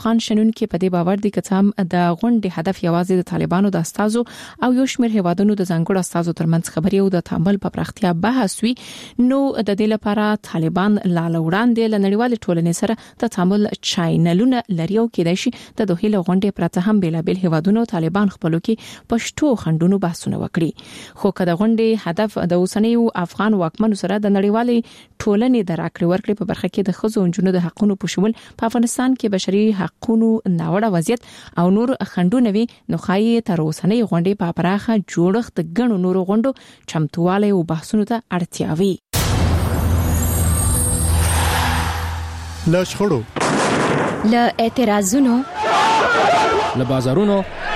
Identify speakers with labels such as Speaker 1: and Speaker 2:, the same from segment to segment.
Speaker 1: افغان شنونکو په دې باور دي چې هم د غونډې هدف یوازې د طالبانو د استازو او یو شمېر هیوادونو د ځانګړو استازو ترمنځ خبري او د تعامل په پراختیا بحث وي. نو د دې لپاره طالبان لاله وړاندې لنړیوال ټولنې سره د تعامل چینلونه لري او کېدای شي د دوه له غونډې پرته هم بېلابېل هیوادونو طالبان خپلو کې پښتو خندونو بحثونه وکړي. خو کله غونډې هدف د اوسنیو افغان واکمنو سره د نړیوالې ټولنې د راکړې ورکړې په برخه کې د ښځو او نجونو د حقوقو په شمول په افغانستان کې بشري حقوقو ناوړه وضعیت او نور خندونه وي، نو خایي تر اوسنۍ غونډې په پراخه جوړښت د ګڼو نورو غونډو چمتواله او بحثونو ته اړتیا وي.
Speaker 2: له شخړو،
Speaker 3: له اعتراضونو،
Speaker 4: له بازارونو،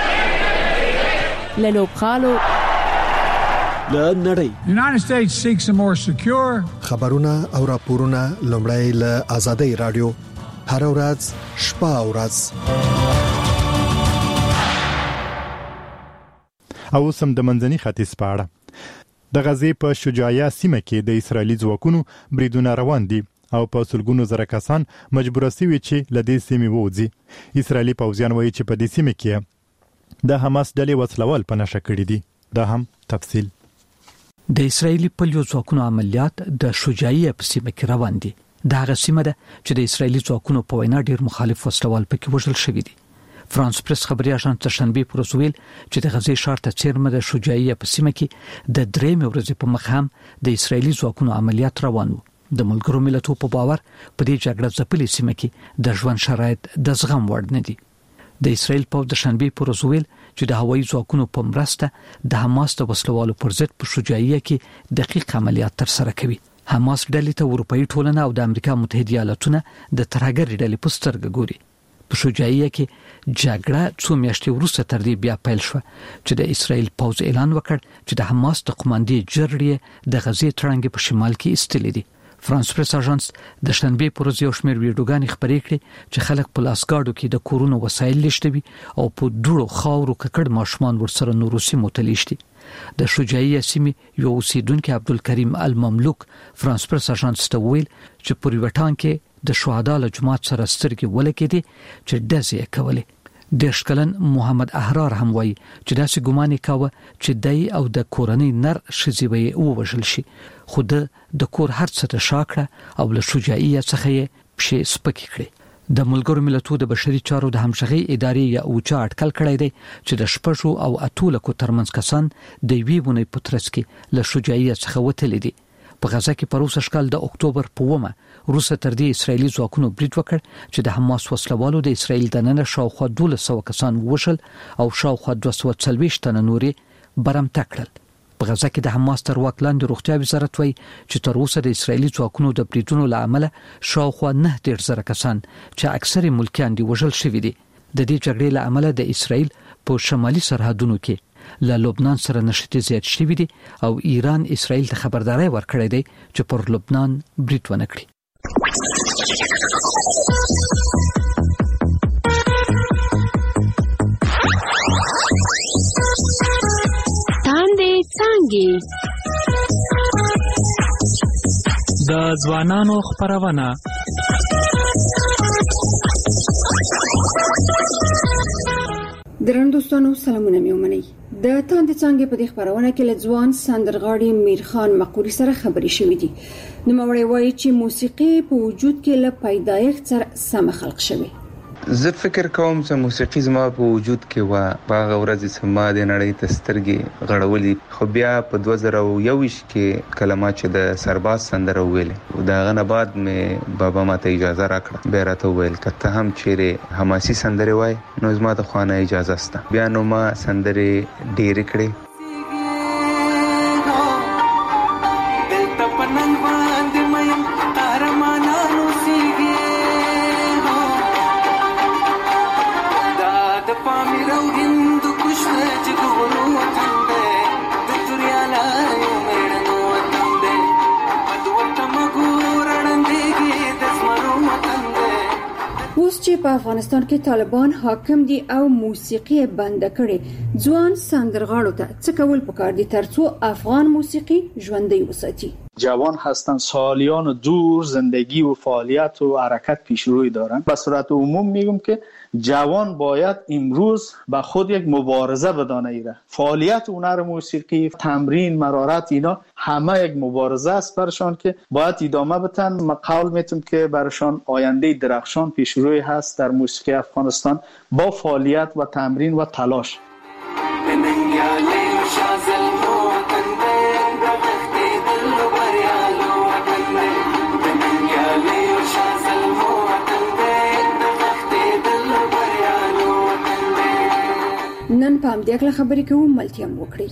Speaker 1: له لوبغالو،
Speaker 5: له نړۍ.
Speaker 6: United States seeks a more secure.
Speaker 2: خبرونه او راپورونه لومړی له آزادۍ رادیو هر ورځ شپه او ورځ. او سم د منځني ختیځ په اړه د غزې په شجاعیه سیمه کې د اسرایلی ځواکونو بریدونه روان دي او په سلګونو زره کسان مجبور شوي چې لدې سیمې ووځي. اسرایلی پوځیان وایي چې په دې سیمه کې د حماس ډلې وسلوال په نشه کړی دي. دا هم تفصیل.
Speaker 7: د اسرایلی پولیسو ځواکونو عملیات د شجاعیه په سیمه کې روان دي. دا هغه سیمه ده چې د اسرایلی ځواکونو په وینا ډیر مخالف وسلوال پکې وژل شوي دي. فرانس پریس خبري اژانس شنبه پر ویل چې د غزې ښار ته چیرمه د شجاعیه په سیمه کې د درې ورځې په مخ هم د اسرایلی ځواکونو عملیات روان وو. د ملګرو ملتونو په باور په دې جګړه ځپلې سیمه کې د ژوند شرایط د زغم وړ نه دي. د اسرایل په د شنبه پر ویل چې د هوایي ځواکونو په مرسته د حماس د وسلوالو پر ضد په شجاعیه کې دقیق عملیات تر سره کوي. حماس ډلې ته اروپאי ټولنه او د امریکا متحده ایالاتونه د ترهګر ډلې په سترګه ګوري. په شجاعیه کې جګړه څو میاشتې وروسته تر دې بیا پیل شو چې د اسرایل پوځ اعلان وکړ چې د حماس د قوماندې جرړې د غزې تړنګ په شمال کې استلې دي. فرانس پریس اژانس د شنبه پر ورځ یو شمېر ویډیوګانې خبرې کړې چې خلک په لاسګاډو کې د کورونو وسایل لشتوي او په دوړو خاورو ککړ ماشومان ورسره نورو سیمو ته لشتي. د شجاعیه سیمې یو اوسیدونکو عبدالکریم المملوک فرانس پریس اژانس ته ویل چې په ریوټان کې د شهدا له جماعت سره سترګې ولکېدي چې داسې کولې. د شکلن محمد احرار هم وایي چې داسې ګمان کاوه چې دای او د کورنۍ نر شذې وي او وژل شي، خو د کور هر څه ته شاکړه او له شجاعیه څخه یې پښې سپکې کړې. د ملګرو ملتونو د بشري چارو د همغږي ادارې یا اوچا اټکل کړی دی چې د شپږو او اتو لکو ترمنځ کسان د وی ونې په ترڅ کې له شجاعیه څخه وتلي دي. په غزه کې په روسه شکل د اکتوبر په 1 روسه تر دې اسرایلی ځواکونو برید وکړ چې د حماس وسلوالو د اسرایل د نن شاوخوا 1200 کسان وشل او شاوخوا 240 تنه نوري برم تکړل. په غزه کې د حماس تر واک لاندې روغتیا وزارت وایي چې تر اوسه د اسرایلی ځواکونو د بریدونو له امله شاوخوا 9,000 کسان چې اکثره ملکیان دي وژل شوي دي. د دې جګړې له امله د اسرایل په شمالي سرحدونو کې له لبنان سره نشټې زیات شوي دي او ایران اسرایل ته خبرداري ورکړې ده چې پر لبنان برید ونه کړي.
Speaker 3: تاندې څنګه
Speaker 8: د ځوانانو خبرونه
Speaker 9: درنو دوستانو سلامونه میومنئ. د تاندې څنګه په دې خبرونه کې لځوان سندرغاړي میرخان مقوري سره خبري شوې دي. نو مړی وایي چې موسیقي په وجود کې له پیدایښت سره سم خلق شوی.
Speaker 10: زه فکر کوم چې موسیقي زما په وجود کې و باغ ورځ سما د نړۍ تسترګي غړولې، خو بیا په 2021 کې کلمات چې د سرباز سندره ویلې او دا غنه بعد مې بابا ماته اجازه راکړه، بیا راته ویل کته هم چیرې حماسي سندره وای نو زما د خوانه اجازه سته. بیا نو ما سندره ډېر کړې.
Speaker 9: اوس چې په افغانستان کې طالبان حاکم دي او موسیقي بند کړي، ځوان سندرغاړو ته څه کول پکار دي ترڅو افغان موسیقي ژوندۍ وساتي؟
Speaker 11: جوان هستند، سالیان دور زندگی و فعالیت و حرکت پیش روی دارند. به صورت عموم میگم که جوان باید امروز به خود یک مبارزه بدانه ایره. فعالیت هنر موسیقی، تمرین، مرارت، اینا همه یک مبارزه است برشان که باید ادامه بدن. من قول میتونم که برشان آینده درخشان پیش روی هست در موسیقی افغانستان با فعالیت و تمرین و تلاش.
Speaker 9: نن په همدې اړه خبرې کوو، ملتیا وکړئ.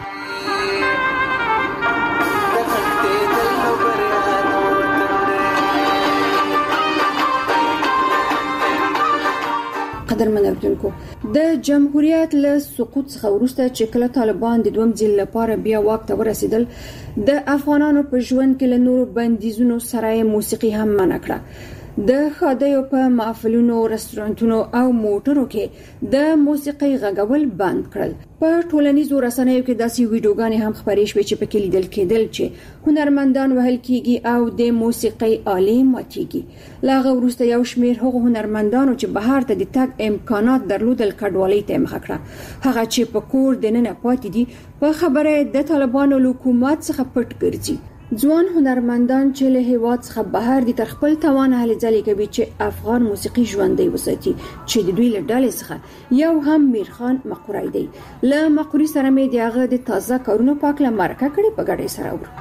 Speaker 9: قدرمن اوریدونکو، د جمهوریت له سقوط څخه وروسته چې کله طالبان د دویم ځل لپاره بیا واک ته ورسېدل، د افغانانو په ژوند کې له نورو بندیزونو سره موسیقي هم منع کړه. د خادیو په محفلونو، رستورانتونو او موټرو کې د موسیقي غږول بند کړل. په ټولنیزو رسنیو کې داسې ویډیوګانې هم خپرې شوې چې پکې لیدل کېدل چې هنرمندان وهل کېږي او د موسیقي آلې ماتېږي. له هغه وروسته یو شمېر هغو هنرمندانو چې بهر ته د تګ امکانات درلودل کډوالۍ ته مخه کړه. هغه چې په کور دننه پاتې دي په خبره د طالبانو له حکومت څخه پټ ګرځي. ځوان هنرمندان چې له هیواد څخه بهر دي تر خپل توان هلې ځلې کوي چې افغان موسیقي ژوندۍ وساتي، چې د دوی له ډلې څخه یو هم میرخان مقوري دی. له مقوري سره مې د هغه د تازه کارونو په اړه مرکه کړې، په ګډه سره اورو.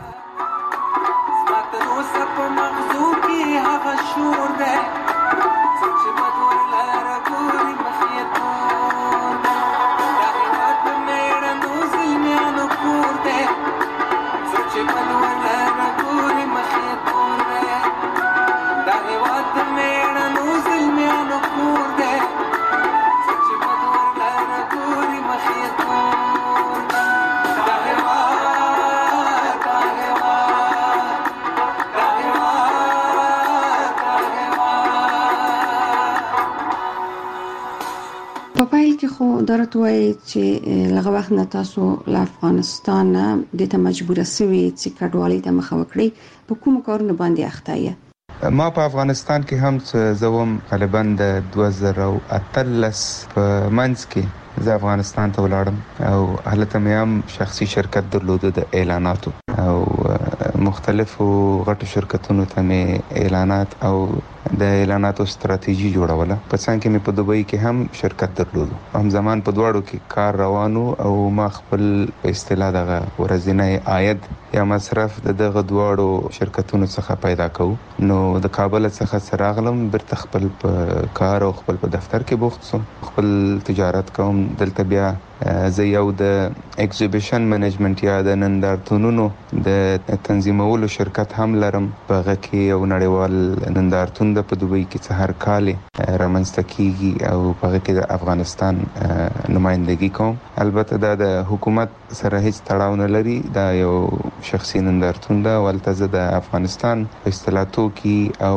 Speaker 9: په پایل کې خو درته وایي چې لږ وخت نه تاسو له افغانستان د ته مجبور شوي چې کډوالۍ ته مخه وکړئ. په کوم کارونه باندې اخته یې؟
Speaker 10: ما په افغانستان کې هم زوم غالبا د 2013 په منځ کې زه افغانستان ته ولاړم او هلته مې هم شخصي شرکت درلود د اعلاناتو او مختلفو غټو شرکتونو ته مې اعلانات او د اعلاناتو ستراتیژي جوړوله. په څنګه کې مې په دوبۍ کې هم شرکت درلود. هم زمان په دواړو کې کار روانو او ما خپل په اصطلاح دغه ورځنی عاید یا مصرف دغه دواړو شرکتونو څخه پیدا کوو. نو د کابل څخه سراغلم برته خپل په کار او خپل په دفتر کې بوخت سوم. خپل تجارت کوم. دلته بیا زه یو د ایگزیبیشن منیجمنت یا د نندارتونونو د تنظیمولو شرکت هم لرم. په هغه کې یو نړیوال نندارتون د په دوبۍ کې څه هر کال رامنځته کیږي او په هغه کې د افغانستان نمائندګي کوم. البته دا د حکومت سره هیڅ تړاو نه لري، دا یو شخصي نندارتون ده. ولته زه د افغانستان اصطلاحاتو کې او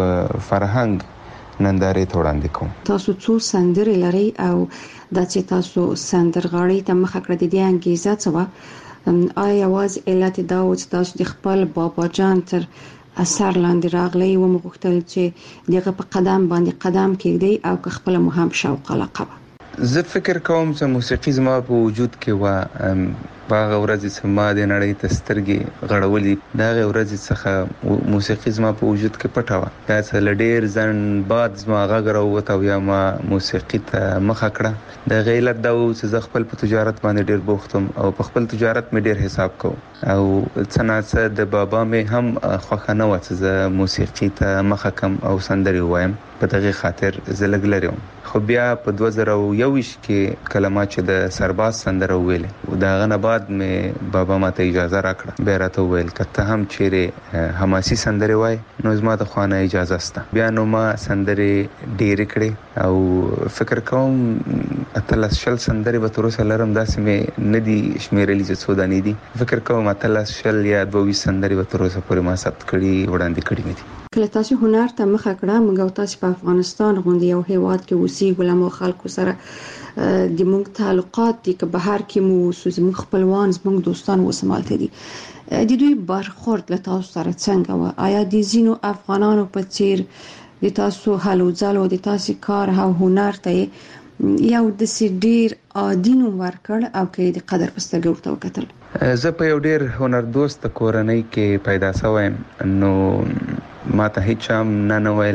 Speaker 10: فرهنګ نندارې ته وړاندې کوم.
Speaker 9: تاسو څو سندرې لرئ او دا چې تاسو سندرغاړي ته مخه کړې دي انګیزه څه وه؟ آیا یوازې علت دا و چې تاسو د خپل بابا جان تر اثر لاندې راغلی و مغوښتل چې دغه په قدم باندې قدم کېږدئ او که خپله مو هم شوق علاقه وه؟
Speaker 10: زه فکر کوم چې موسیقي زما په وجود کې وه. باغه ورځ چې ما د نړۍ ته سترګې غړولې، دا ورځ څخه موسیقي زما په وجود کې پټه وه. دا څه لډیر ځن بعد زما غږ راووت او یا ما موسیقي ته مخه کړه. د غیلت دا و چې زه خپل په تجارت باندې ډیر بوختم او په خپل تجارت مې ډیر حساب کوم او څنګه د بابا مې هم خوښه نه و چې زه موسیقي ته مخه کم او سندرې وایم. په دغه خاطر زه لګ لرم. خو بیا په 2021 کې کلمات چې د سرباز سندره ویلې او دا غنه بعد مې بابا ماته اجازه راکړه. بیا راته ویل کته هم چیرې حماسي سندره وای نو زما ته خوانه اجازه سته. بیا نو ما سندره ډېر کړې او فکر کوم اتلس شل سندره به تر اوسه لرم. داسې مې ندي شمیرلې چې څو دانې دي. فکر کوم اتلس شل یا 22 سندره به تر اوسه پورې ما ثبت کړي وړاندې کړي مې دي.
Speaker 9: کله تاسو هنر ته مخه کړه، موږ تاسو په افغانستان غونډه یو هیواد کې اوسېږو، له خلکو سره د موږ تعلقات دي که بهر کې مو زموږ خپلوان زموږ دوستان وسمالته دي. د دوی برخورد له تاسو سره څنګه و؟ آیا د زینو افغانانو په څیر د تاسو هلو ځلو د تاسو کار او هنر ته یو د ډیر عادي نوم ورکړ او کې د قدر پستګ ورته وکتل؟
Speaker 10: زه په یو ډیر هنر دوست کورنۍ کې پیدا شوم، نو ما ته هیڅ هم نه ویل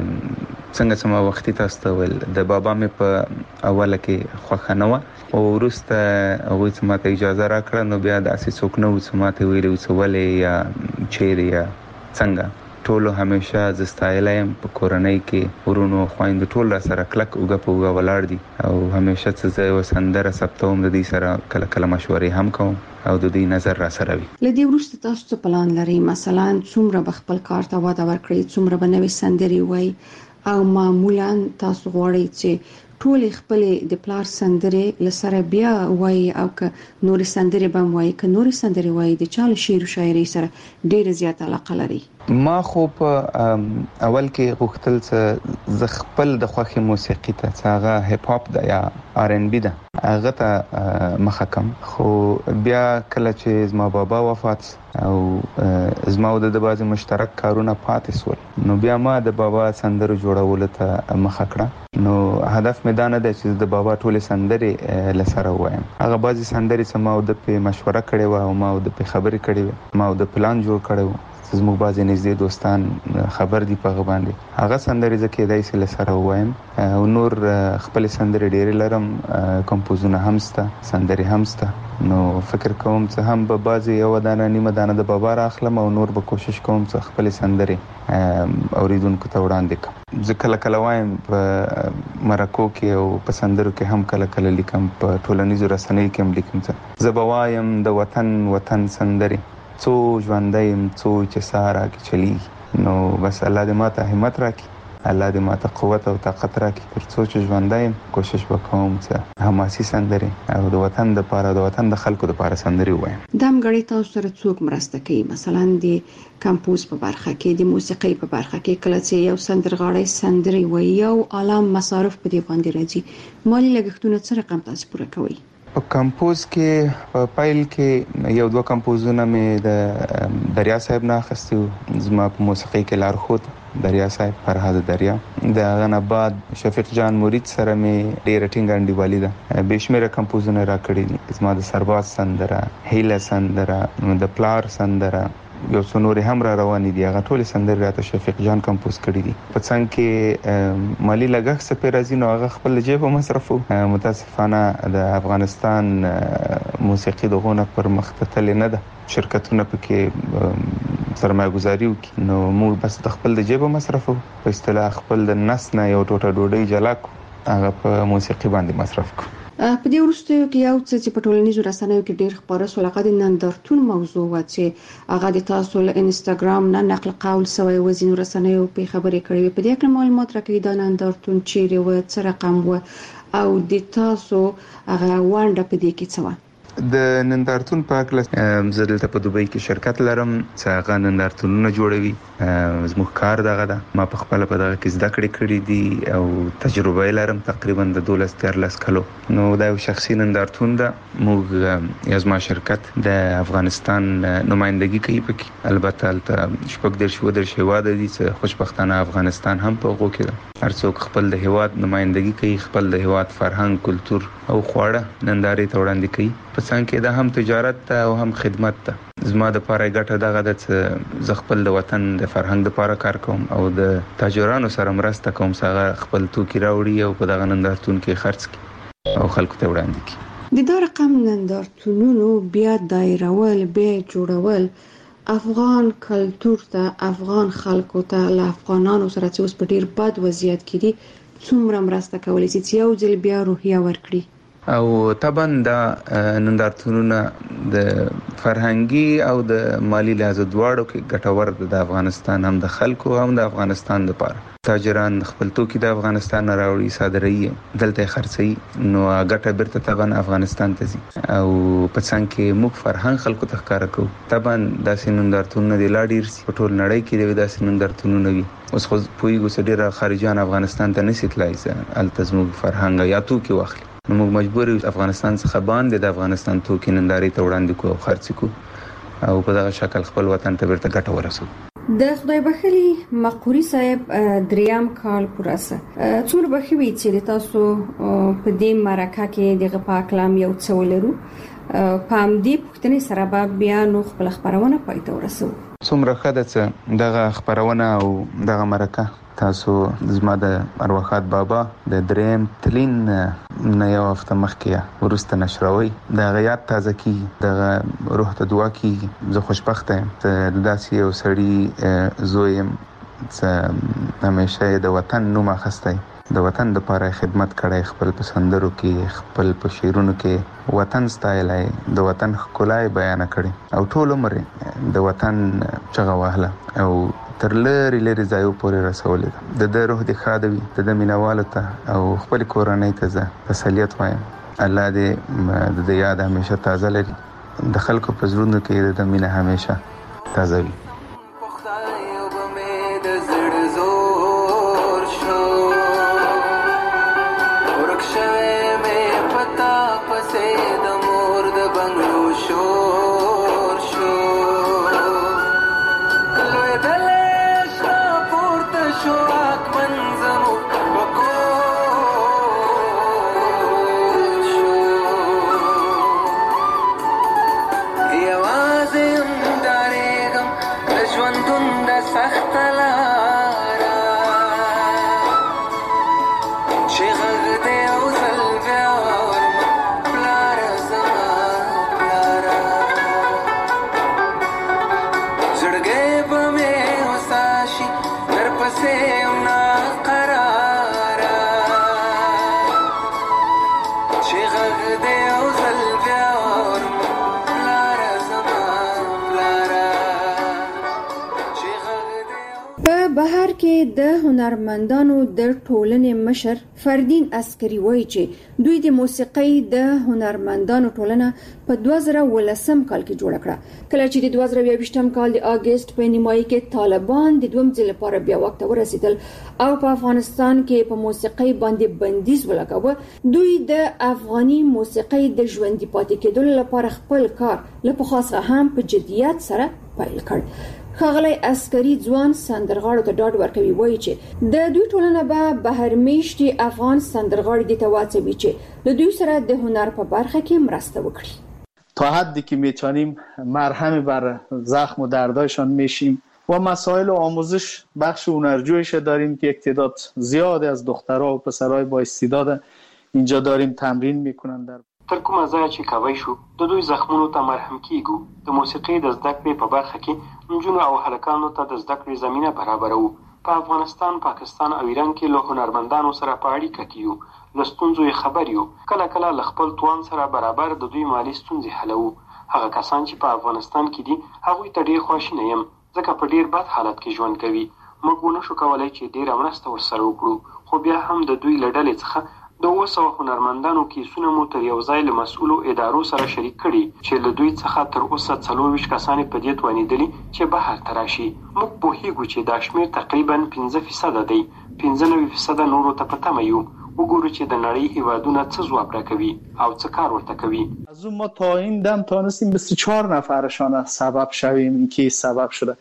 Speaker 10: څنګه سم وختي تاسو ته ویل د بابا مې په اوله کې خوښه نه و او وروسته هغه څه ماته اجازه راکړه، نو بیا د اسې څوک نه و چې ماته ویلو څه ولې یا چیرې یا څنګه. ټولو همیشه زستایلم په کورنۍ کې ورونو خويند ټول را سره کلک اوګه په اوګه ولاړ دي او همیشه چې زه وسندره ثبتوم د دې سره کله کله مشورې هم کوم او د دې نظر را سره وي.
Speaker 9: لدی وروسته تاسو څه پلان لري؟ مثلا څومره بخپل کار ته واده ورکړئ، څومره بنوي سندري وای او معمولا تاسو غواړئ چې ټول خپل د پلار سندري لسره بیا وای او ک نور سندري بم وای ک نور سندري وای د چاله شعر او شاعري سره ډیر زیات علاقه لري؟
Speaker 10: ما خو په اول کې غوښتل چې ز خپل د خوخي موسیقي ته هغه هیپ هاپ ده یا آر ان بي ده هغه ته مخه کم، خو بیا کله چې زما بابا وفات او زما د بازي مشترک کارونه پاتې سول، نو بیا ما د بابا سندرو جوړول ته مخه کړه. نو هدف مې دا نه دی چې د بابا ټول سندري لسره وایم، هغه بازي سندري سم او د په مشوره کړي و او ما د په خبرې کړي و، ما د پلان جوړ کړي و، زموږ بازي نږدې دوستان خبر دي په غباندې هغه سندري ځکه دای سه لسره وایم او نور خپل سندري ډېر لرم، کمپوزونه همسته سندري همسته. نو فکر کوم چې هم به بازي یو دانه نیمه دانه د بابا راخلم او نور به کوشش کوم چې خپل سندري اوریدونکو ته وړاندې کړم. ځکه کله وایم په مرکو کې او په سندرو کې هم کله لیکم، په ټولنیزو رسنیو کې هم لیکم چې زبوایم د وطن سندري څو ژوندایم څو چې سارا کې چلی. نو بس الله دې ماته همت راکړي، الله دې ماته قوت او طاقت راکړي تر څو چې ژوندایم کوشش وکوم چې حماسي سندري او د وطن د پاره د وطن د خلکو د پاره سندري وایم.
Speaker 9: دم غړي تاسو سره څوک مرسته کوي؟ مثلا د کمپوز په برخه کې، د موسیقي په برخه کې، کله چې یو سندرغاړی سندري وایي او عالم مصارف په دې باندې راځي، مالی لګښتونه څه رقم تاسو پوره کوي؟
Speaker 10: په کمپوز کې په پایل کې یو دوه کمپوزونه مې د دریا صاحب نه اخیستو، زما په موسیقي کې لارښود دریا صاحب فرهاد دریا، د غن آباد شفیق جان مرید سره مې ډېر ټینګ انډیوالي ده، بشمیره کمپوزونه را کړی دي، زما د سرباز سندره، هیله سندره، د پلار سندره، یو څو نور هم را روان دي، هغه ټول سندرې راته شفیق جان کمپوز کړی دي. په څنګ کې مالی لګښت څه پیرازي نو هغه خپل جیب مصرفو. متاسفانه د افغانستان موسیقي دغونه پر مختتل نه ده، شرکتونه پکې سرمایه گذاري وکړي، نو موږ بس د خپل د جیب مصرفو، په اصطلاح خپل د نس نه یو ټوټه ډوډۍ جلا کو هغه په موسیقي باندې مصرف کو.
Speaker 9: په دې وروستیو کې یو څه چې په ټولنیزو رسنیو کې ډېر خبره شو، هغه د نندارتون موضوع و چې هغه د تاسو له انستګرام نه نقل قول سوی وزینو رسنیو په خبرې کړې. په دې کې معلومات راکړي دا نندارتون چیرې و، څه رقم و او د تاسو هغه وانډه په دې کې څه و؟
Speaker 10: د نندارتون په اړه زه دلته په دوبۍ کې شرکت لرم چې هغه نندارتونونه جوړوي، زموږ کار دغه ده، ما په خپل په دغه کې زده کړې دي او تجربه لرم تقریبا د 12-13 کلو. نو دا یو شخصي نندارتون ده، موږ یزما شرکت د افغانستان نمائندګي کوي پکې، البته البته شپږ در شواده دي چې خوشبختانه افغانستان هم په غو کې ده. هر څوک خپل د هیواد نمائندګي کوي، خپل د هیواد فرهنګ، کلچر او خواړه نندارې ته وړاندې کوي. په څنګه کې دا هم تجارت ته او هم خدمت ته. زما د پاره ګټه دغه د ز خپل د وطن د فرهنګ د پاره کار کوم او د تاجرانو سره مرسته کوم، څنګه خپل توکي راوړي او په دغه نندارتون کې خرڅ کړي او خلکو ته وړاندې کړي.
Speaker 9: د دا رقم نندارتونونو بیا دایرول، بیا جوړول افغان کلچر ته، افغان خلکو ته، له افغانانو سره چې اوس په ډیر بد وضعیت کې دي څومره مرسته کولی شي چې یو ځل بیا روحیه ورکړي؟
Speaker 10: او طبعا دا نندارتونونه د فرهنګي او د مالی لحاظ دواړو کې ګټور دي، د افغانستان هم د خلکو هم د افغانستان لپاره. تاجران خپل توکي د افغانستان راوړي، صادري دلته خرڅي، نو ګټه بیرته طبعا افغانستان ته ځي او په څنګه کې موږ فرهنګ خلکو ته ښکارا کوو. طبعا داسې نندارتونونه د لاډیر په ټول نړۍ کې داسې نندارتونونه وي. اوس خو پویګو سړي خارجيان افغانستان ته نشي تلای، التزمو فرهنګ یا توکي واخلي، نو موږ مجبور یو افغانستان څخه باندې د افغانستان توکي نندارې ته وړاندې کوو او خرڅ کوو. او په دغه شکل خپل وطن ته ورته ګټه ورسوي.
Speaker 9: د خدای بخښلي مقوري صاحب دریام کال پوراسه څور بخوي چې تاسو په دې مرکه کې دغه پاکلام یو څه ولرو پام دې پښتني سره به بیا نو خپل خبرونه پاتې ورسو.
Speaker 10: څومره خده چې دغه خبرونه او دغه مرکه تاسو زما د ارواخات بابا د دریم تلین نه یو هفته مخکې ورسته نشروي د غیات تازه کی د روح ته دعا کی. زه خوشبخته یم چې داسې یو سړی زویم چې همیشه د وطن نوم اخستی، د وطن لپاره خدمت کړی، خپل پسندرو کې خپل په شعرونو کې وطن ستایلای، د وطن ښکلای بیان کړي او ټول عمر د وطن چغه وهله او تر لري ځایو پورې رسولې. د روح د خادوي د مینوالو ته او خپل کورنۍ ته زه تسلیت وایم. الله دې د یاد همیشه تازه لري، د خلکو په زړونو کې د مینه همیشه تازه وي.
Speaker 9: بهر کې د هنرمندانو د ټولنې مشر فردین عسکری وایي چې دوی د موسیقۍ د هنرمندانو ټولنه په 2013 کال کې جوړ کړه، کله چې د 2022 کال د اگست په نیمایي کې طالبان د دویم ځل لپاره بیا وخت ورسېدل او په افغانستان کې په موسیقۍ باندې بندیز ولګاوه. دوی د افغاني موسیقۍ د ژوندۍ پاتې کېدو لپاره خپل کار له پخوا هم په جدیت سره پیل کړ. ښاغلی عسکري ځوان سندرغاړو ته ډاډ ورکوي، وایي چې د دوی ټولنه به بهر میشتي افغان سندرغاړي د تواصبي چې له دوی سره د هنر په برخه کې مرسته وکړي.
Speaker 11: تا حدی که میتونیم مرهم بر زخم و دردایشان میشیم و مسائل آموزش بخش هنرجویش داریم که یک تعداد زیاد از دخترها و پسرهای با استعداد اینجا داریم تمرین میکنن. در
Speaker 12: تر کومه ځای چې کوي شو د دوی زخمونو ته مرهم کیږو. د موسیقۍ د زده کړې په برخه کې نجونو او هلکانو ته د زده کړې زمینه برابروو. په افغانستان، پاکستان او ایران کې له هنرمندانو سره په اړیکه کې یو، له ستونزو یې خبر یو، کله کله له خپل توان سره برابر د دوی مالي ستونزې حلوو. هغه کسان چې په افغانستان کې دي هغوی ته ډېر خواشینی یم، ځکه په ډېر بد حالت کې ژوند کوي. موږ ونشو کولی چې ډېره مرسته ورسره وکړو، خو بیا هم د دوی له ډلې څخه د 200 هنرمندانو کیسونه مو تر یو ځای له مسؤلو ادارو سره شریک کړي چې له دوی څخه تر اوسه 24 کسان په دې توانیدلي چې بهر ته راشي. موږ پوهیږو چې دا شمېر تقریبا 15% دی. 95% نورو ته په تمه یو. وګورو چې د نړۍ هیوادونه څه ځواب راکوي او څه کار ورته کوي.
Speaker 11: از اون ما تا این دم تونستیم 24 نفرشان سبب شویم. این که سبب شده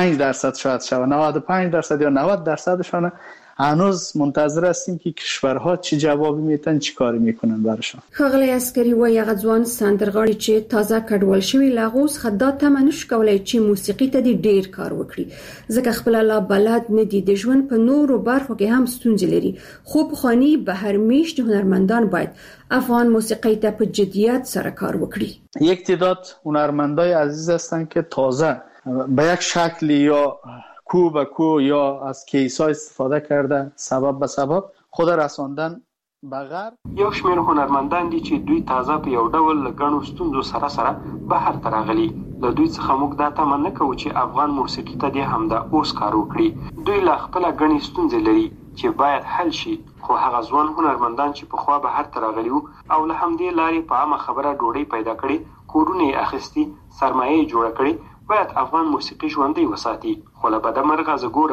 Speaker 11: 5% شاید شود، 95% یا 90%شان هنوز منتظر هستیم که کشورها چه جوابی میتن، چی کاری میکنن براشون.
Speaker 9: ښاغلی عسکري وایي هغه ځوان سندرغاړي چې تازه کډوال شوي له هغو څخه دا تمه نشي کولی چې موسیقي ته دې ډېر کار وکړي، ځکه خپله لا بلد نه دي. د ژوند په نورو برخو کې هم ستونزې لري، خو پخواني بهر میشتي هنرمندان باید افغان موسیقی ته په جدیت سره کار وکړي.
Speaker 11: یک تعداد هنرمندای عزیز هستن که تازه به یک شکلی یا کو به کو یا از کیس‌ها استفاده کرده سبب به سبب خود رساندن به غرب.
Speaker 12: یو شمېر هنرمندان دي چې دوی تازه په یو ډول له ګڼو ستونزو سره سره بهر ته راغلي. له دوی څخه موږ دا تمه نه کوو چې افغان موسیقي ته دې همدا اوس کار وکړي. دوی لا خپله ګڼې ستونزې لري چې باید حل شي، خو هغه ځوان هنرمندان چې پخوا بهر ته راغلي وو او له همدې لارې په عامه خبره ډوډۍ پیدا کړې، کورونه یې اخیستي، سرمایه یې جوړه کړې، باید افغان موسیقي ژوندۍ وساتي. خو له بده مرغه زه ګورم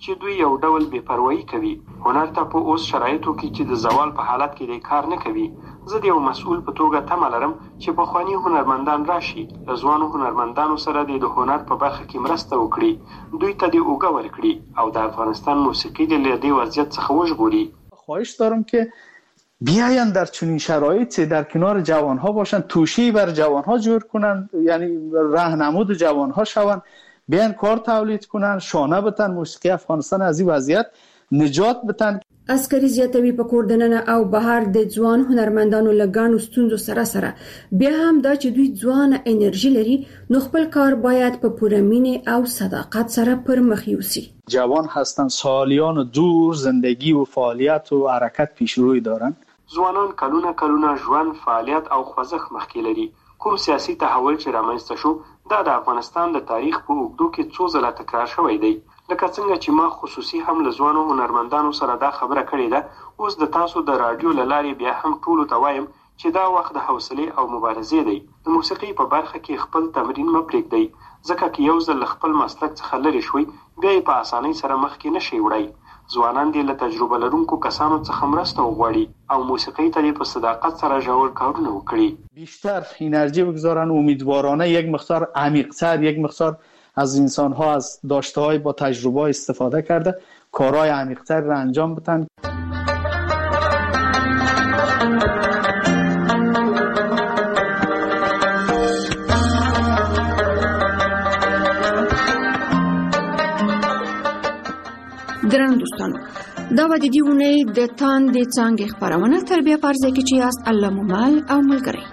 Speaker 12: چې دوی یو ډول بې پروايي کوي. هنر ته په اوس شرایطو کې چې د زوال په حالت کې د کار نه کوي، زه د یو مسؤل په توګه تمه لرم چې پخواني هنرمندان راشي، له ځوانو هنرمندانو سره د هنر په برخه کې مرسته وکړي، دوی ته د اوږه ورکړي او د افغانستان موسیقي د دې وضعیت څخه وژغوري.
Speaker 11: خواهش دارم که بیاین در چنین شرایطی در کنار جوانها باشن، توشی بر جوانها جور کنن، یعنی راهنمود جوانها شون، بیاین کار تولید کنن، شانه بتن، موسیقی افغانستان از این وضعیت نجات بتن.
Speaker 9: عسکري زیاتوي په کور دننه او بهر د ځوان هنرمندانو لګانو ستونزو سره بیا هم دا چې دوی ځوان انرژي لري، نو خپل کار باید په پوره مینه او صداقت سره پر مخ یوسي.
Speaker 11: جوان هستن، سالیان دور زندگی و فعالیت و حرکت پیش روی دارن.
Speaker 12: ځوانان کلونه ژوند، فعالیت او خوځښت مخکې لري. کوم سیاسي تحول چې رامنځته شو دا د افغانستان د تاریخ په اوږدو کې څو ځله تکرار شوی دی. لکه څنګه چې ما خصوصي هم له ځوانو هنرمندانو سره دا خبره کړې ده، اوس د تاسو د رادیو له لارې بیا هم ټولو ته وایم چې دا وخت د حوصلې او مبارزې دی. د موسیقۍ په برخه کې خپل تمرین مه پرېږدئ، ځکه که یو ځل له خپل مسلک څخه لرې شوئ بیا یې په اسانۍ سره مخکې نشئ وړی. ځوانان دې له تجربه لرونکو کسانو څخه مرسته وغواړي او موسیقۍ ته دې په صداقت سره ژور کارونه وکړي.
Speaker 11: بیشتر انرژی بگذارن، امیدوارانه یک مقدار عمیق‌تر، یک مقدار از انسان‌ها از داشته‌های با تجربه استفاده کرده کارهای عمیق‌تر را انجام بدن.
Speaker 9: درنو دوستانو، دا و د دې اونۍ د تاندې څانګې خپرونه تر بیا فرض کې چې یاست الله مو مل او ملګری.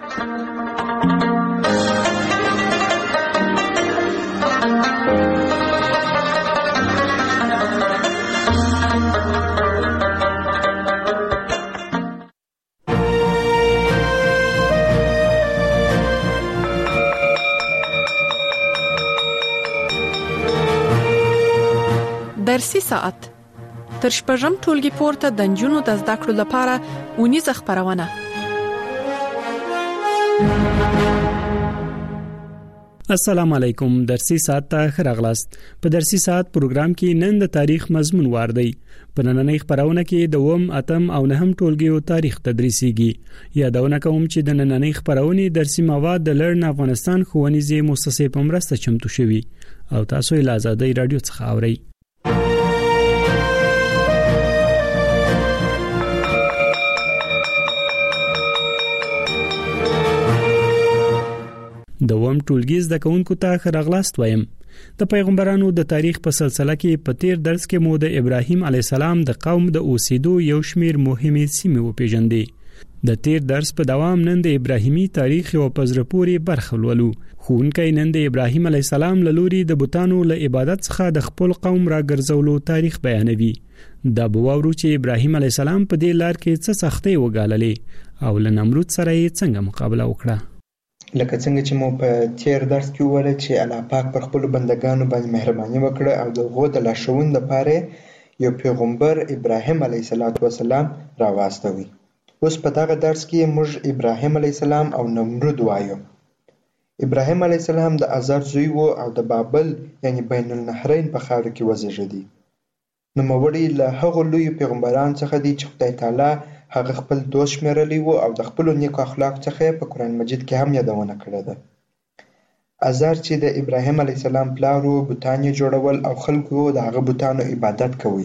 Speaker 1: درسي ساعت تر شپږم ټولګي پورته د نجونو د زده کړو لپاره اونیزه خپرونه.
Speaker 13: السلام علیکم. درسي ساعت ته ښه راغلاست. په درسي ساعت پروګرام کې نن د تاریخ مضمون واردی. په نننۍ خپرونه کې د 8 او 9 ټولګیو تاریخ تدریسيږي. یادونه کوم چې د نننۍ خپرونې درسي مواد د لرن افغانستان ښوونیزې مؤسسې په مرسته چمتو شوي او تاسو یې له آزادۍ رادیو څخه اورئ. د ټولګي زده کوونکو ته ښه راغلاست وایم. د پیغمبرانو د تاریخ په سلسله کې په تیر درس کې مو د ابراهیم علی السلام د قوم د اوسېدو یو شمیر مهمې سیمې وپېژندې. د تیر درس په دوام نن د ابراهیمي تاریخ او پزره پوری برخه ولولو. ښوونکی نن د ابراهیم علی السلام له لوري د بوتانو له عبادت څخه د خپل قوم راګرځولو تاریخ بیانوي. دا بوورو چې ابراهیم علی السلام په دې لار کې څه سختۍ وګاللې او له نمرود سره یې څنګه مقابله وکړه.
Speaker 14: لکه څنګه چې مو په تیر درس کې وویل چې الله پاک پر خپل بندگانو باندې مهرباني وکړه او دغه د لارښوونې لپاره یو پیغمبر ابراهیم علیه السلام راواستوي. اوس په دغه درس کې موږ ابراهیم علیه السلام او نمرود وایو. ابراهیم علیه السلام د آزار زوی و او د بابل یعنی بین النهرین په خاوره کې وزیږېدی. نوموړی له هغو لویو پیغمبرانو څخه دی چې خدای تعالی هغه خپل دوست شمیرلی و او د خپل نیکو اخلاق څخه په قرآن مجید کې هم یادونه کړې ده. آزار چې د ابراهیم علیه السلام پلار و، بوتان یې جوړول او خلکو د هغه بوتانو عبادت کوي.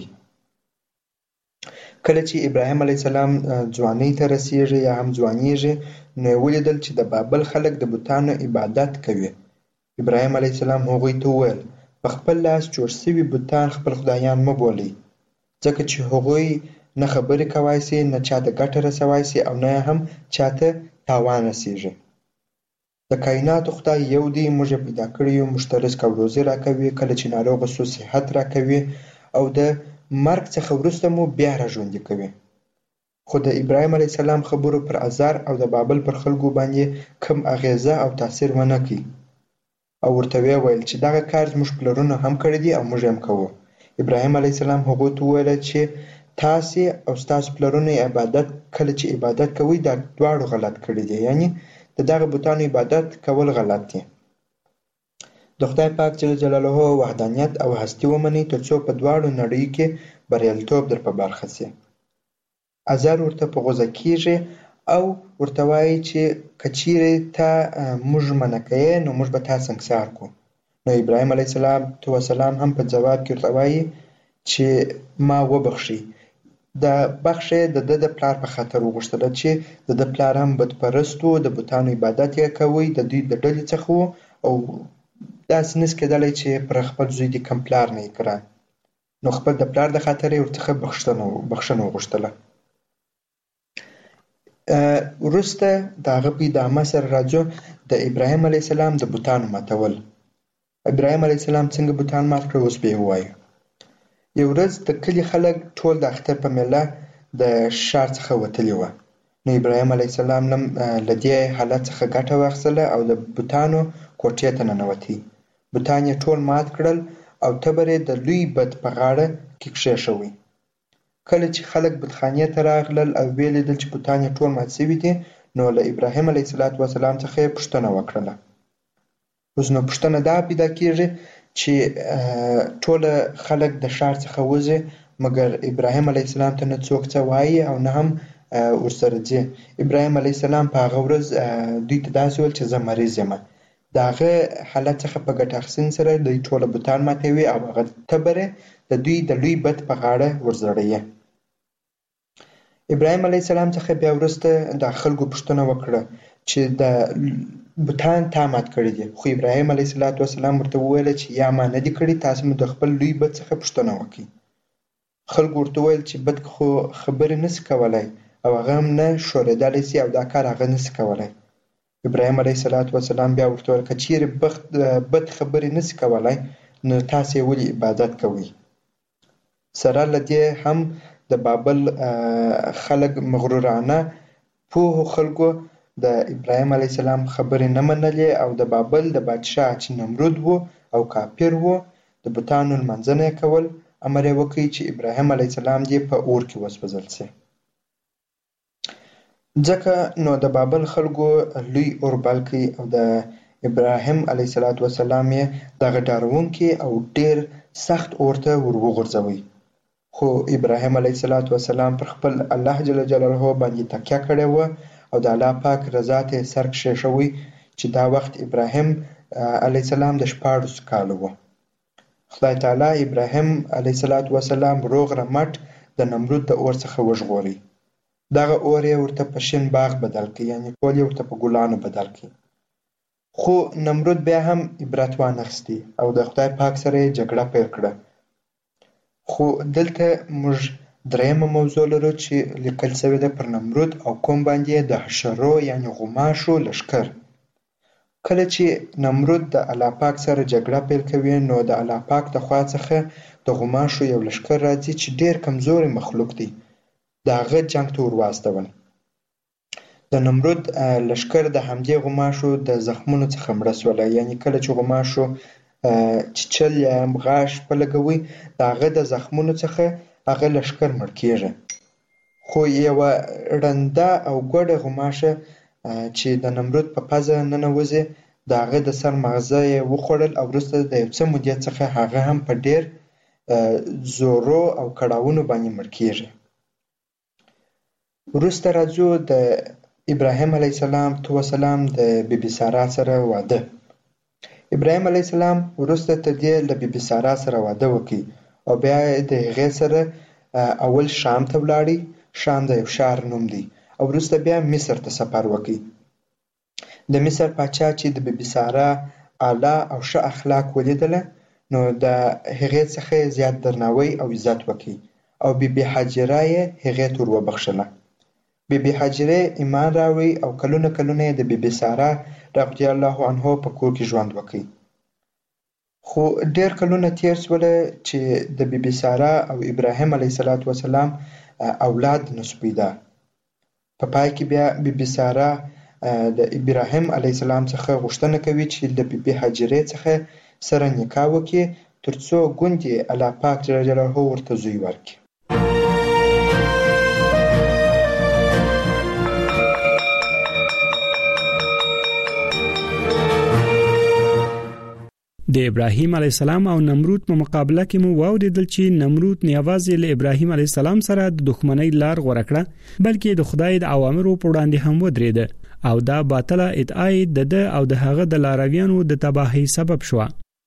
Speaker 14: کله چې ابراهیم علیه السلام ځوانۍ ته رسیږي یا هم ځوانیږي، نو یې ولیدل چې د بابل خلک د بوتانو عبادت کوي. ابراهیم علیه السلام هغوی ته وویل په خپل لاس جوړ شوي بوتان خپل خدایان مه بولئ، ځکه چې هغوی نه خبرې کوای شي، نه چاته ګټه رسوای شي او نه هم چاته تاوان رسیږي. د کائناتو خدای یو دی، موږ یې پیدا کړی یو، موږ ته رزق او روزي راکوي، کله چې ناروغه شو صحت راکوي او د مرګ څخه وروسته مو بیا راژوندي کوي. خو د ابراهیم علیه السلام خبرو پر آزار او د بابل پر خلکو باندې کم اغیزه او تاثیر ونه کړي او ورته ویل چې دغه کار زموږ پلرونو هم کړی دی او موږ هم کوو. ابراهیم علیه السلام هغوی ته وویل چې تاسې او ستاسو پلرونه عبادت کله چې عبادت کوئ دا دواړو غلط کړي دي، یعنی د دغه بوتانو عبادت کول غلط دي. د خدای پاک جل جلاله وحدانیت او هستی ومني ترڅو په دواړو نړیو کې بریالیتوب در په برخه شي. ازر ورته په غوسه کیږي او ورته وایي چې کچیرې ته موږ منع کوي نو موږ به تا سنګسار کو. نو ابراهیم علیه السلام هم په جواب کې ورته وایي چې ما وبخښي. د بخښه د پلار په خاطر وغوښتله چې د پلار هم بتپرست و، د بتانو عبادت یې کوي، د دوی د ډلې څخه و او داسې نس کېدلی چې پر خپل زوی دې کم پلار نه یې کړه. نو خپل د پلار د خاطر یې ورڅخه بخښنه وغوښتله. وروسته د هغه په ادامه سره راځو د ابراهیم علیه السلام د بتانو ماتول. ابراهیم علیه السلام څنګه بتان مات کړل اوس به یې ووایو. یو ورځ د کلي خلک ټول د اختر په میله د ښار څخه وتلي وه. نو ابراهیم علیه السلام له دې حالت څخه ګټه واخیستله او د بتانو کوټې ته ننوتی. بتان یې ټول مات کړل او تبر یې د لوی بت په غاړه کې کښېښوی. کله چې خلک بتخانې ته راغلل او ویې لیدل چې بتان یې ټول مات شوي دي نو له ابراهیم علیه السلام څخه یې پوښتنه وکړله. اوس نو پوښتنه دا پیدا کېږي چې ټوله خلک د ښار څخه وځي مګر ابراهیم علیه السلام ته نه څوک څه وایي او نه هم ورسره ځي. ابراهیم علیه السلام په هغه ورځ دوی ته داسې ویل چې زه مریض یم. د هغه حالت څخه په ګټه اخیستنې سره دوی ټوله بتان ماتوي او هغه تبر د دوی د لوی بت په غاړه ورزړوي. ابراهیم علیه السلام څخه بیا وروسته د خلکو پوښتنه وکړه چې د بتان تا مات کړي دي. خو ابراهیم علیه السلام ورته وویل چې یا ما نه دي کړي، تاسو مو د خپل لوی بت څخه پوښتنه وکړئ. خلکو ورته وویل چې بت خو خبرې نشي کولی او هغه هم نه ښورېدلی شي او دا کار هغه نشي کولی. ابراهیم علیه السلام بیا ورته وویل که چیرې بت خبرې نشي کولی نو تاسو یې ولې عبادت کوئ؟ سره له دې هم د بابل خلک مغرورانه پوهو خلکو د ابراهیم علیه السلام خبرې نه منلې او د بابل د بادشاه چې نمرود و او کافر و د بتانو لمانځنه یې کول. امر یې وکړ چې ابراهیم علیه السلام دې په اور کې وسوځل شي. ځکه نو د بابل خلکو لوی اور بل کړي او د ابراهیم علیه السلام یې دغه ډاروونکي او ډېر سخت اور ته ور وغورځوي. خو ابراهیم علیه السلام پر خپل الله جل جلاله باندې تکیه کړې وه او د الله پاک رضا ته سر کښېښوی چې دا وخت ابراهیم علیه السلام د 14 کالو و. خدای تعالی ابراهیم علیه السلام روغ رمټ د نمرود د اور څخه وژغوري. دغه اور یې ورته په شین باغ بدل کړي، یعنی ټول یې ورته په ګلانو بدل کړي. خو نمرود بیا هم عبرت وانخیستی او د خدای پاک سره یې جګړه پیل کړه. خو دلته موږ درېیمه موضوع لرو چې لیکل شوې ده پر نمرود او کوم باندې د حشرو یعنی غوماشو لښکر. کله چې نمرود د الله پاک سره جګړه پیل کوي نو د الله پاک د خوا څخه د غوماشو یو لښکر راځي چې ډېر کمزوري مخلوق دی. د هغه جنګ ته ور واستول. د نمرود لښکر د همدې غوماشو د زخمونو څخه مړه شول. یعنی کله چې غوماشو چیچل یا غاښ په لګوي د هغه د زخمونو څخه هغه لښکر مړ کېږي. خو یوه ړنده او ګوډه غوماشه چې د نمرود په پزه ننوځي د هغه د سر مغزه یې وخوړل او وروسته د یو څه مودې څخه هغه هم په ډېر زورو او کړاوونو باندې مړ کېږي. وروسته راځو د ابراهیم علیه السلام د بیبي سارا سره واده. ابراهیم علیه السلام وروسته تر دې له بیبي سارا سره واده وکړي او بیا د هغې سره اول شام ته ولاړی. شام د یو ښار نوم دی او وروسته بیا مصر ته سفر وکړي. د مصر پاچا چې د بیبي سارا اعلی او ښه اخلاق ولیدله نو د هغې څخه زیات درناوی او عزت وکړي او بیبي حاجره یې هغې ته ور وبخښله. بیبي حاجره ایمان راوړی او کلونه یې د بیبي سارا رضی الله عنها په کور کې ژوند وکړي. خو ډېر کلونه تیر شوله چې د بیبي سارا او ابراهیم علیه السلام اولاد نشو پیدا. په پای کې بیا بیبي سارا د ابراهیم علیه السلام څخه غوښتنه کوي چې د بیبي حاجرې څخه سره نکاح وکړي ترڅو ګوندې الله پاک جل جلاله ورته زوی ورکړي.
Speaker 13: د د ابراهیم علی السلام او نمرود په مقابله کې مو واوریدل چې نمرود نه یوازې له ابراهیم علی السلام سره د دښمنۍ لار غوړه کړه بلکې د خدای د اوامرو په وړاندې هم ودرېد او دا باطله ادعای د او د هغه د لارویانو د تباہی سبب شو.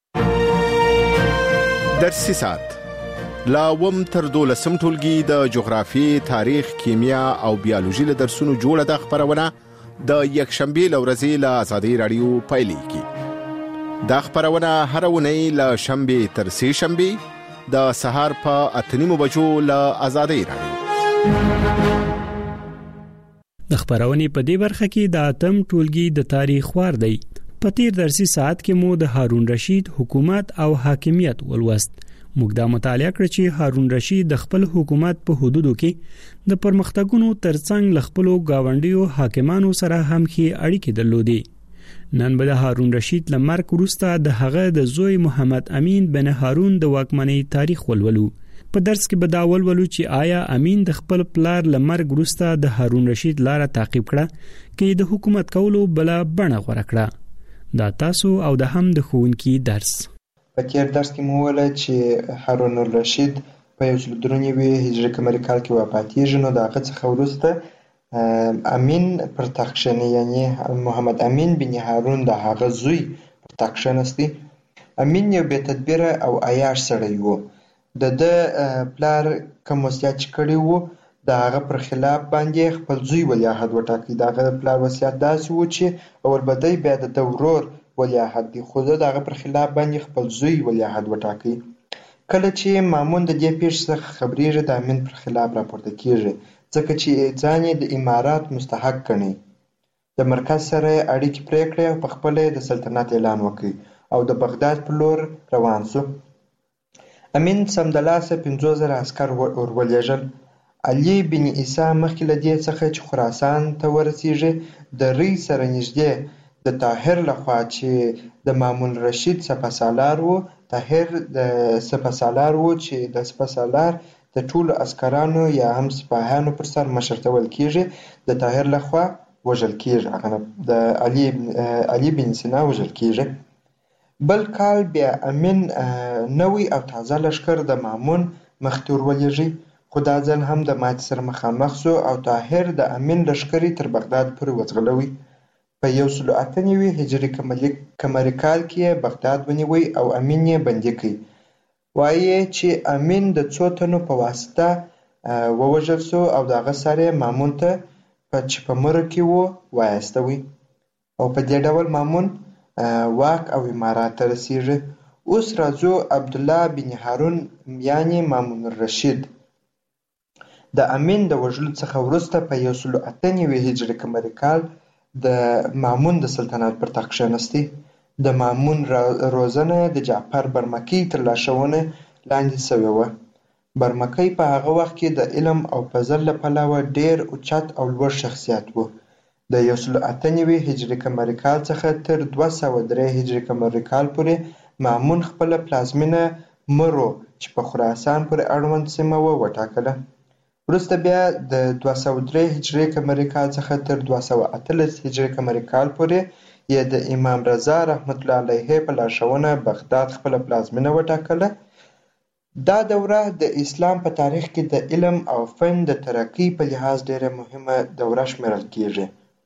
Speaker 15: درسي سات لاوم تر 12 ټولګي د جغرافي، تاریخ، کیمیا او بیولوژي له درسونو جوړه د خبرونه د یکشنبه لورځي له آزادۍ رادیو پایلیږي. دا خبرونه هر ونی له شنبه تر سه شنبه د سهار په 8:30 بجو له آزادۍ رادیو.
Speaker 13: د خبرونه په دې برخه کې د اتم ټولګي د تاریخ وار دی. په تیر درسي ساعت کې مو د هارون رشید حکومت او حاکمیت ولوست. موږ دا مطالعه کړ چې هارون رشید د خپل حکومت په حدودو کې د پرمختګونو ترڅنګ ل خپل گاونډیو حاکمانو سره هم ښې اړیکې درلودې. نن به د هارون رشید لمرګ وروسته د هغه د زوی محمد امین بن هارون د واکمنۍ تاریخ ولولو. په درس کې به دا ولولو چې آیا امین د خپل پلار لمرګ وروسته د هارون رشید لاره تعقیب کړه کې د حکومت کولو بل بڼه غوړه کړه. دا تاسو او د هم د ښوونکي درس.
Speaker 14: په تیر درس کې مو ویل چې هارون الرشید په 1393 هجري قمري کال کې وفاتېږي. نو د هغه څخه وروسته امین پر تخت کښېني، یعنی محمد امین بن هارون د هغه زوی پر تخت کښېنستی. امین یو بې تدبیره او عیاش سړی و. د پلار کوم وصیت چې کړی و د هغه پر خلاف باندې خپل زوی ولیعهد وټاکي. د هغه پلار وصیت داسې و چې اول به دی بیا د ورور ولیعهد دی، خو د هغه پر خلاف باندې خپل زوی ولیعهد وټاکي. کله چې مامون د دې پیښې څخه خبرېږي د امین پر خلاف راپورته کېږي ځکه چې ځان یې د امارات مستحق ګڼي. د مرکز سره اړیکې پرې کړې او په خپله د سلطنت اعلان وکړي او د بغداد پر لور روان شو. امین سمدلاسه 50,000 عسکر ورولېږل. علي بن عیسی مخکې له دې څخه چې خراسان ته ورسېږي د ری سره نږدې د طاهر لخوا چې د مامون رشید سپهسالار و، طاهر د سپهسالار و چې د سپهسالار د ټولو عسکرانو یا هم سپاهیانو پر سر مشر ته ویل کېږي، د طاهر لخوا وژل کېږي، هغه د علي بن سینا وژل کېږي. بل کال بیا امین نوی او تازه لښکر د مامون مخې ته ورولېږي، خو دا ځل هم د ماتې سره مخامخ شو او طاهر د امین لښکرې تر بغداد پورې وځغلوي. په 198 هجري قمري کال کې بغداد ونیوی او امین یې بندي کړ. وایي چې امین د څو تنو په واسطه ووژل شو او د هغه سر یې مامون ته چې په مره کې و وایستوي او په دې ډول مامون واک او امارات ته رسېږي. اوس راځو عبدالله بن هارون یعنی مامون الرشید د امین د وژلو څخه وروسته په 198 هجري قمري کال د مامون د سلطنت پر تخت کښېنستی. د مامون روزنه د جعفر برمکی تر لارښوونې لاندې شوې وه. برمکی په هغه وخت کې د علم او فضل له پلوه ډېر اوچت او لوړ شخصیت و. د 198 هجري قمري کال څخه تر 203 هجري قمري کال پورې مامون خپله پلازمینه مرو چې په خراسان پورې اړوند سیمه وه وټاکله. وروسته بیا د 203 هجري قمري کال څخه تر 218 هجري قمري کال پورې یې د امام رضا رحمت الله علیه په لارښوونه بغداد خپله پلازمینه وټاکله. دا دوره د اسلام په تاریخ کې د علم او فن د ترقۍ په لحاظ ډېره مهمه دوره شمیرل کېږي.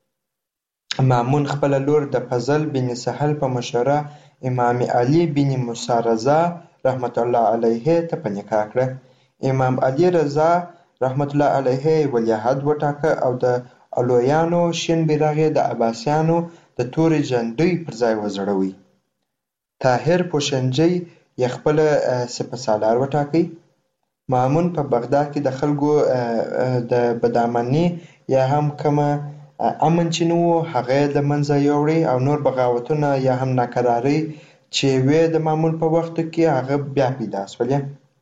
Speaker 14: مامون خپله لور د فضل بن سهل په مشوره امام علي بن موسی رضا رحمت الله علیه ته په نکاح کړه. امام علي رضا رحمت الله علیه ولیعهد وټاکه او د علویانو شین بیرغ یې د عباسیانو د تورې جنډۍ پر ځای وځړوي. طاهر پوشنجي یې خپله سپهسالار وټاکئ. مامون په بغداد کې د خلکو د بدامني یا هم کومه امن چې نه و هغه یې له منځه یوړی او نور بغاوتونه یا هم ناکرارۍ چې وې د مامون په وخت کې هغه بیا پیدا شولې.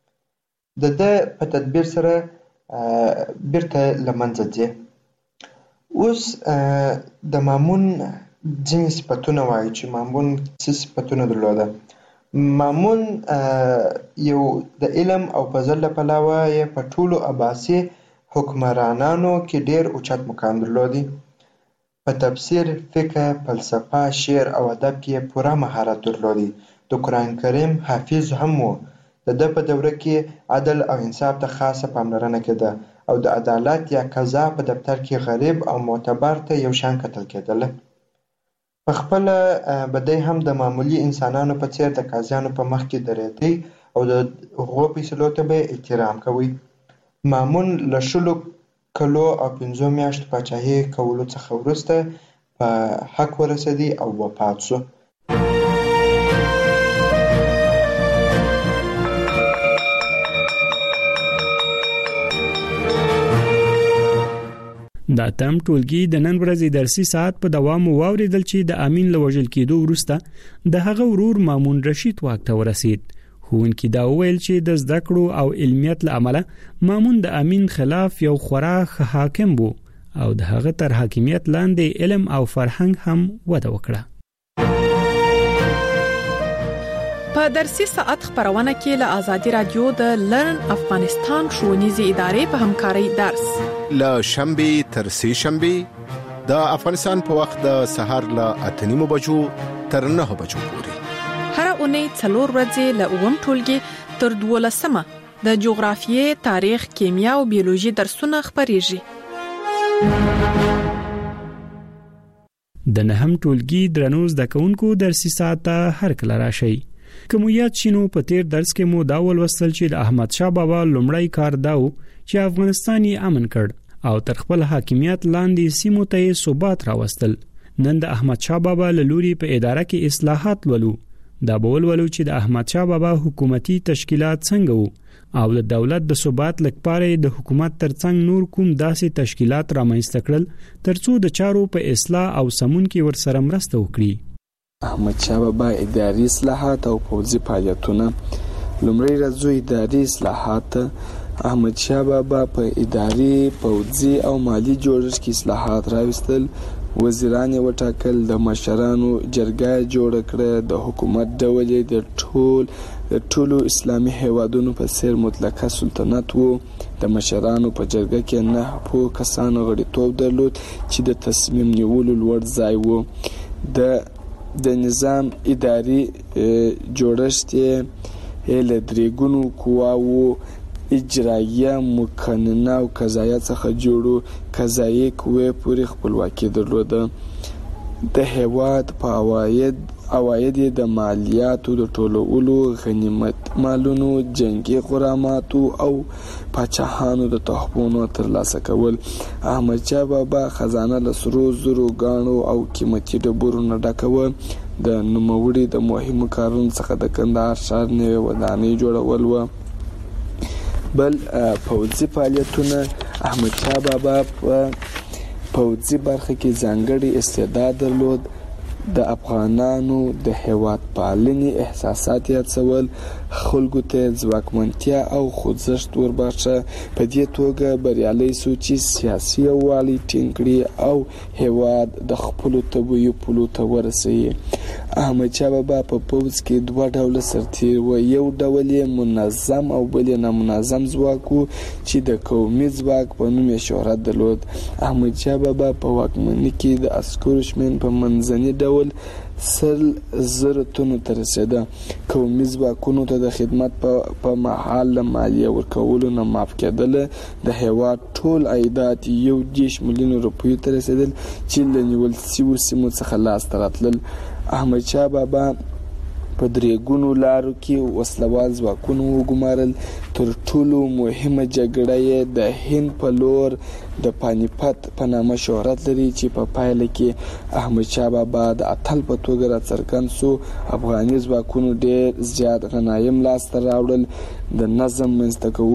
Speaker 14: د ده په تدبیر سره بیرته له منځه ځي. اوس د مامون ځینې صفتونه وایي چې مامون څه صفتونه درلوده. مامون یو د علم او فضل له پلوه یې په ټولو عباسي حکمرانانو کې ډېر اوچت مقام درلودی. په تفسیر، فقه، فلسفه، شعر او ادب کې یې پوره مهارت درلودی. د قرآن کریم حافظ هم و. د ده په دوره کې عدل او انصاف ته خاصه پاملرنه کېده او د عدالت یا قضا په دفتر کې غریب او معتبر ته یو شان کتل کېدله. په خپله به دی هم د معمولي انسانانو په څېر د قاضیانو په مخ کې درېدی او د هغو فیصلو ته به احترام کوي. مامون له 10 کلو او 15 میاشتو پاچاهي کولو څخه وروسته په حق ورسېدی او وفات شو.
Speaker 13: دا تم ټولګي د نن ورځې درسي ساعت په دوام واوریدل چې د امین له وژل کېدو وروسته د هغه ورور مامون رشید واک ته ورسید. ښوونکي دا وویل چې د زده کړو او علمیت له امله مامون د امین خلاف یو خورا ښه حاکم و او د هغه تر حاکمیت لاندې علم او فرهنګ هم وده وکړه.
Speaker 1: په درسي ساعت خبرونه کې له آزادي رادیو د لرن افغانستان ښوونیزې ادارې په همکارۍ درس
Speaker 15: له شنبه تر سه شنبه د افغانستان په وخت د سحر له 8:30 بجو تر 9 بجو پورې
Speaker 1: هر اونۍ 4 ورځې له اووم ټولګي تر 12مه د جغرافیې، تاریخ، کیمیا او بیولوژي درسونه خبريږي.
Speaker 13: د نهم ټولګي درنو زده کوونکو درسي ساعت هر کله راشي. کوم یاد شینو په تیر درس کې مو دا ولوستل چې د احمد شاه بابا لومړی کار داو چې افغانستان یې امن کړ او تر خپل حاکمیت لاندې سیمو ته ثبات راوستل. نن د احمد شاه بابا له لوري په اداره کې اصلاحات ولو. دا بولولو چې د احمد شاه بابا حکومتي تشکیلات څنګه وو او د دولت د ثبات لپاره د حکومت ترڅنګ نور کوم داسې تشکیلات رامنځته کړل ترڅو د چارو په اصلاح او سمون کې ورسره مرسته وکړي.
Speaker 16: احمد شاه بابا اداري اصلاحات او پوځي فعالیتونه. لومړی راځو اداري اصلاحات. احمد شاه بابا په اداري، پوځي او مالی جوړښت کې اصلاحات راوستل. وزیران وټاکل، د مشرانو جرګه جوړ کړه، د حکومت ډول د ټولو اسلامي هیوادونو په څیر مطلقه سلطنت وو. د مشرانو په جرګه کې 9 کسانو غړیتوب درلود چې د تصمیم نیولو لوړ ځای وو. د نظام اداري جوړښت یې له 3 قواوو اجرائیه، مقننه او قضایه څخه جوړو. قضایي قوې پورې خپلواکي درلوده. د هیواد په عواید د مالیاتو د ټولولو، غنیمت مالونو، جنگي غراماتو او پاچاهانو د تحفونو ترلاسه کول. احمد شاه بابا خزانه له سرو زرو، ګاڼو او قیمتي ډبرو نه ډکوه. د نوموړي د مهمو کارونو څخه د کندهار ښار نوې ودانۍ جوړول و. بل پوځي فعالیتونه. احمد شاه بابا په پوځي برخه کې ځانګړي استعداد درلود. د افغانانو د هیواد پالنې احساسات یې هڅول، خلکو ته ځواکمنتیا او خوځښت وربخښه. په دې توګه بریالی شو چې سیاسي یووالی ټینګ کړي او هیواد د خپلو طبیعي پولو ته ورسوي. احمد شاه بابا په پوځ کې 2 ډوله سرتیر و. یو ډول یې منظم او بل یې نامنظم ځواک و چې د قومي ځواک په نوم یې شهرت درلود. احمد شاه بابا په واکمنۍ کې د عسکرو شمېر په منځني ډول 100,000 تنو ته رسېده. قومي ځواکونو ته د خدمت په مهال له مالیه ورکولو نه معاف کېدل. د هیواد ټول عایدات 1 میلیون روپیو ته رسېدل چې له نیول شویو سیمو څخه لاسته راتلل. احمد شاه بابا په 3 لارو کې وسلوال ځواکونه وګمارل. تر ټولو مهمه جګړه یې د هند په لور د پانیپت په نامه شهرت لري چې په پایله کې احمد شاه بابا د اتل په توګه راڅرګند شو. افغاني ځواکونو ډېر زیات غنایم لاسته راوړل. د نظم د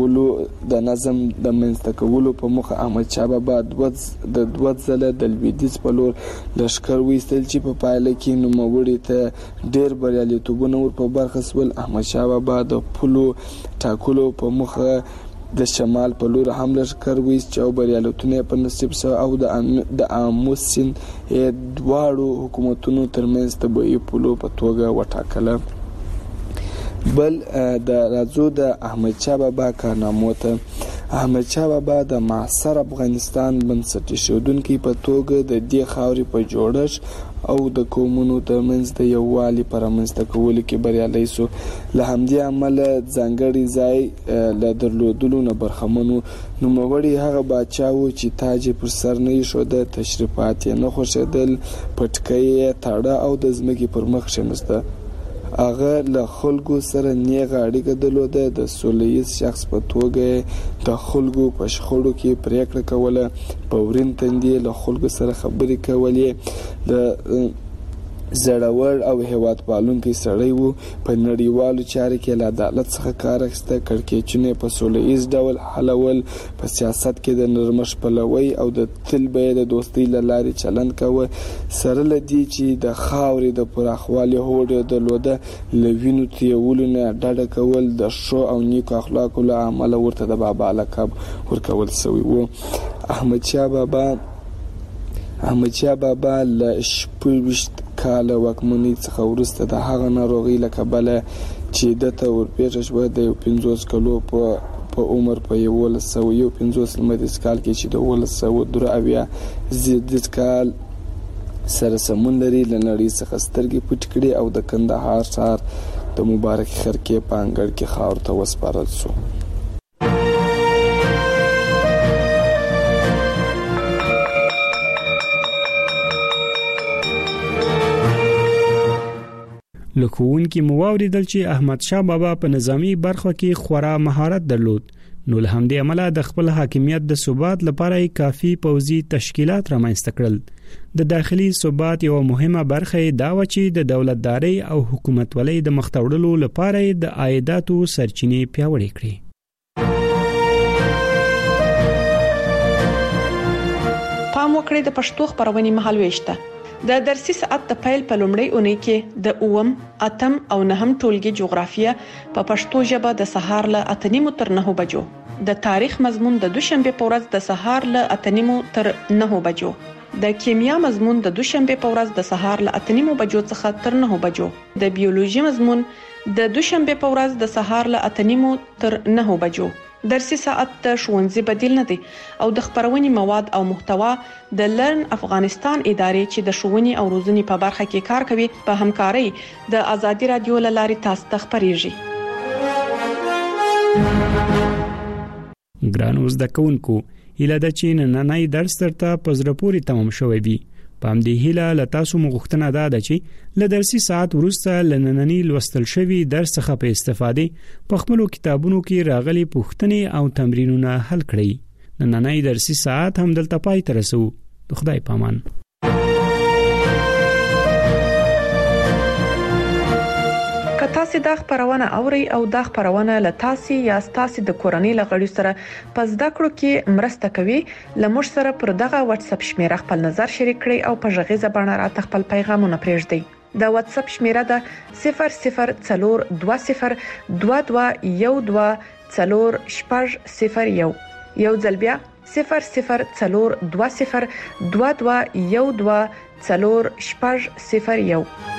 Speaker 16: منځته کولو په موخه احمد شاه بابا د 2 ځله د لویدیځ په لور لښکر وایستل چې په پایله کې نوموړي ته ډېر بریالیتوبونه ور په برخه شول. احمد شاه بابا د پولو ټاکلو په موخه د شمال په لور هم لښکر وایست او بریالیتونه په نصیب شو او د آمو سیند دواړو حکومتونو ترمنځ طبیعي پولو په توګه وټاکله. بل د راځو د احمد شاه بابا کارنامو ته. احمد شاه بابا د معاصر افغانستان بنسټ ایښودونکي په توګه د دې خاورې په جوړښت او د قومونو ترمنځ د یووالي پر رامنځته کولو کې بریالی سو. له همدې امله ځانګړي ځای له درلودلو نه برخمنو. نوموړي هغه باچا و چې تاج پر سر نه ایښوده، تشریفات یې نه خوښېدل، پټکۍ یې تاړه او د ځمکې پر مخ کښېناسته. هغه له خلکو سره نیغه اړیکه درلوده. د سوله ییز شخص په توګه د خلکو په شخړو کې پریکړه کوله، په ورین تندي له خلکو سره خبرې کولې. د زړور او هیواد پالونکی سړی وو. په نړیوالو چارو کې له عدالت څخه کار اخیسته، کړکېچونه په سوله ییز ډول حلول، په سیاست کې د نرمښت پلوي او د تل به د دوستۍ له لارې چلند کوه. سره له دې چې د خاورې د پراخوالي هوډ یې درلوده، له وینو تویولو نه ډډه کول د ښو او نیکو اخلاقو له امله ورته د بابا لقب ورکول شوی و. احمدشاه بابا له 26 کاله واکمنۍ څخه وروسته د هغه ناروغۍ له کبله چې دته ورپېښه شوه د 50 کلو په عمر په 1151 کال کې چې د 1173 زیږدیز کال سره سمون لري، له نړۍ څخه سترګې پټ کړې او د کندهار ښار د مبارک خرقې په انګړ کې خاورو ته وسپارل شو.
Speaker 13: لکوونکي مو واوریدل چې احمد شاه بابا په نظامی برخه کې خورا مهارت درلود، نو له همدې عمله د خپل حاکمیت د ثبات لپاره کافي پوځي تشکیلات رامنځته کړل. د داخلي ثبات یو مهمه برخه دا و چې د دولتداري او حکومتولۍ د مختوړلو لپاره د عایداتو سرچینې پیاوړې کړې.
Speaker 17: پام وکړئ د پښتو خبرونې مهالويشته. د درسي ساعت د پیل په لومړۍ اونۍ کې د 8 او 9 ټولګي جغرافیه په پښتو ژبه د سهار له 8:30 تر 9 بجو، د تاریخ مضمون د دوشنبه په ورځ د سهار له 8:30 تر 9 بجو، د کیمیا مضمون د دوشنبه په ورځ د سهار له 8:30 بجو څخه تر 9 بجو، د بیولوژي مضمون د دوشنبه په ورځ د سهار له 8:30 تر 9 بجو. درسي ساعت د ښوونځي بدیل نه دی او د خبرونې مواد او محتوا د لرن افغانستان ادارې چې د ښوونې او روزنې په برخه کې کار کوي په همکارۍ د ازادي رادیو له لارې تاسو ته خبريږي.
Speaker 13: ګرانو زده کوونکو، اله د چین نننۍ درس ترته پزره پوری تمام شوی وي. پام دی هیله لتاسو مغختنه ده چې ل درسي ساعت وروسته لنننی لوستل شوی درس څخه په استفاده په خپل کتابونو کې راغلي پوښتنې او تمرینونه حل کړئ. نننی درسي ساعت هم دلته پای ته رسو. خدای پامان. تاسو د خبرونه اوري او د خبرونه لتاسي یا تاسو د کورنۍ لغړی سره پس د کړو کې مرسته کوي. لمر سره پر دغه واتس اپ شمیره خپل نظر شریک کړئ او په ژغې زبانه راته خپل پیغامونه پرېږدئ. د واتس اپ شمیره ده 002012124001. یو ځل بیا 002012124001.